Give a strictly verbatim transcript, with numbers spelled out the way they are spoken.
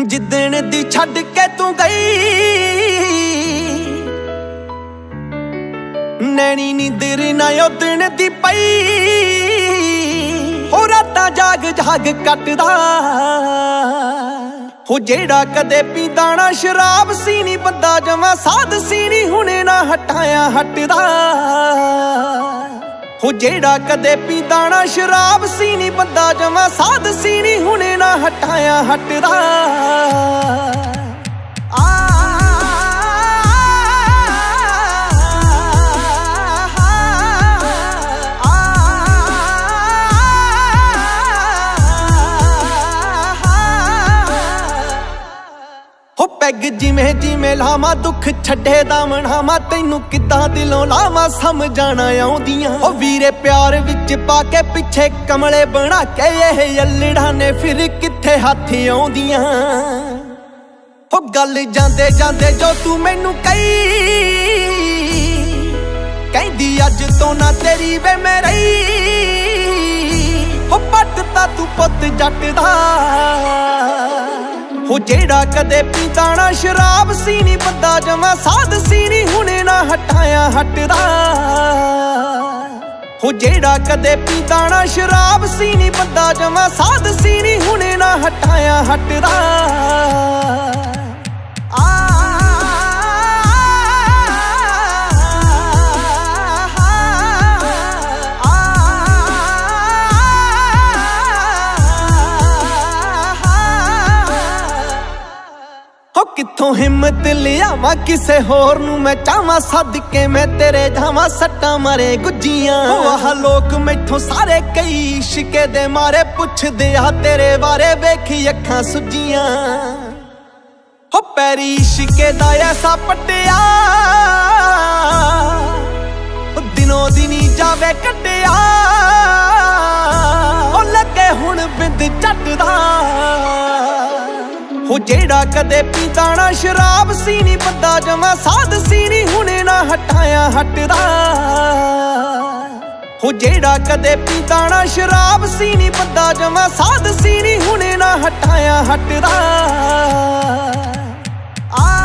ਜਿੱਦਣ ਦੀ ਛੱਡ ਕੇ ਤੂੰ ਗਈ ਨੈਣੀ ਨੀਂਦਰ ਨਾ ਉਦਣ ਦੀ ਪਈ ਹੋ ਰਾਤਾਂ ਜਾਗ ਜਾਗ ਕੱਟਦਾ ਹੋ ਜਿਹੜਾ ਕਦੇ ਪੀਂਦਾ ਨਾ ਸ਼ਰਾਬ ਸੀ ਨੀ ਬੰਦਾ ਜਮਾਂ ਸਾਧ ਸੀ ਨੀ ਹੁਣੇ ਨਾ ਹਟਾਇਆ ਹਟਦਾ ਹੋ ਜਿਹੜਾ ਕਦੇ ਪੀਂਦਾ ਨਾ ਸ਼ਰਾਬ ਸੀ ਨੀ ਬੰਦਾ ਜਮਾਂ ਸਾਧ ਸੀ ਨੀ ਹੁਣੇ ਨਾ ਹਟਾਇਆ ਹਟਦਾ ਆ ਹੋ ਪੈਗ ਜਿਵੇਂ ਜਿਵੇਂ ਲਾਵਾਂ ਦੁੱਖ ਛੱਡੇ ਦਾ ਮਨਾਵਾਂ ਤੈਨੂੰ ਕਿੱਦਾਂ ਦਿਲੋਂ ਲਾਵਾਂ ਸਮਝਾਣਾ ਆਉਂਦੀਆਂ ਹੋ ਵੀਰੇ ਪਿਆਰ ਵਿੱਚ ਪਾ ਕੇ ਪਿੱਛੇ ਕਮਲੇ ਬਣਾ ਕੇ ਇਹ ਯੱਲੜਾਂ ਨੇ ਫਿਰ ਕਿੱਥੇ ਹੱਥ ਆਉਂਦੀਆਂ ਹੋ ਗੱਲ ਜਾਂਦੇ ਜਾਂਦੇ ਜੋ ਤੂੰ ਮੈਨੂੰ ਕਹੀ ਕਹਿੰਦੀ ਅੱਜ ਤੋਂ ਨਾ ਤੇਰੀ ਵੇ ਮੈਂ ਰਹੀ ਹੋ ਪੱਟਦਾ ਤੂੰ ਪੁੱਤ ਜੱਟ ਦਾ ਹੋ ਜਿਹੜਾ ਕਦੇ ਪੀਂਦਾ ਨਾ ਸ਼ਰਾਬ ਸੀ ਨੀ ਬੰਦਾ ਜਮਾਂ ਸਾਧ ਸੀ ਨੀ ਹੁਣੇ ਨਾ ਹਟਾਇਆ ਹਟਦਾ ਹੋ ਜਿਹੜਾ ਕਦੇ ਪੀਂਦਾ ਨਾ ਸ਼ਰਾਬ ਸੀ ਨੀ ਬੰਦਾ ਜਮਾਂ ਸਾਧ ਸੀ ਨੀ ਹੁਣੇ ਨਾ ਹਟਾਇਆ ਹਟਦਾ ਆ ਕਿੱਥੋਂ ਹਿੰਮਤ ਲਿਆਵਾਂ ਕਿਸੇ ਹੋਰ ਨੂੰ ਮੈਂ ਚਾਹਾਂ ਸਦਕੇ ਮੈਂ ਤੇਰੇ ਜਾਵਾਂ ਸੱਟਾਂ ਮਾਰੇ ਗੁੱਜੀਆਂ ਆਹ ਲੋਕ ਮੈਥੋਂ ਸਾਰੇ ਕਈ ਇਸ਼ਕੇ ਦੇ ਮਾਰੇ ਪੁੱਛਦੇ ਆ ਤੇਰੇ ਬਾਰੇ ਵੇਖੀ ਅੱਖਾਂ ਸੁੱਜੀਆਂ ਹੋ ਪੈਰੀ ਇਸ਼ਕੇ ਦਾ ਐਸਾ ਪੱਟਿਆ ਦਿਨੋਂ ਦਿਨੀ ਜਾਵੇ ਕੱਟਿਆ ਉਹ ਲੱਗੇ ਹੁਣ ਬਿੰਦ ਝੱਟਦਾ ਹੋ ਜਿਹੜਾ ਕਦੇ ਪੀਂਦਾ ਨਾ ਸ਼ਰਾਬ ਸੀ ਨੀ ਬੰਦਾ ਜਮਾਂ ਸਾਧ ਸੀ ਨੀ ਹੁਣੇ ਨਾ ਹਟਾਇਆ ਹਟਦਾ ਹੋ ਜਿਹੜਾ ਕਦੇ ਪੀਂਦਾ ਨਾ ਸ਼ਰਾਬ ਸੀ ਨੀ ਬੰਦਾ ਜਮਾਂ ਸਾਧ ਸੀ ਨੀ ਹੁਣੇ ਨਾ ਹਟਾਇਆ ਹਟਦਾ ਆ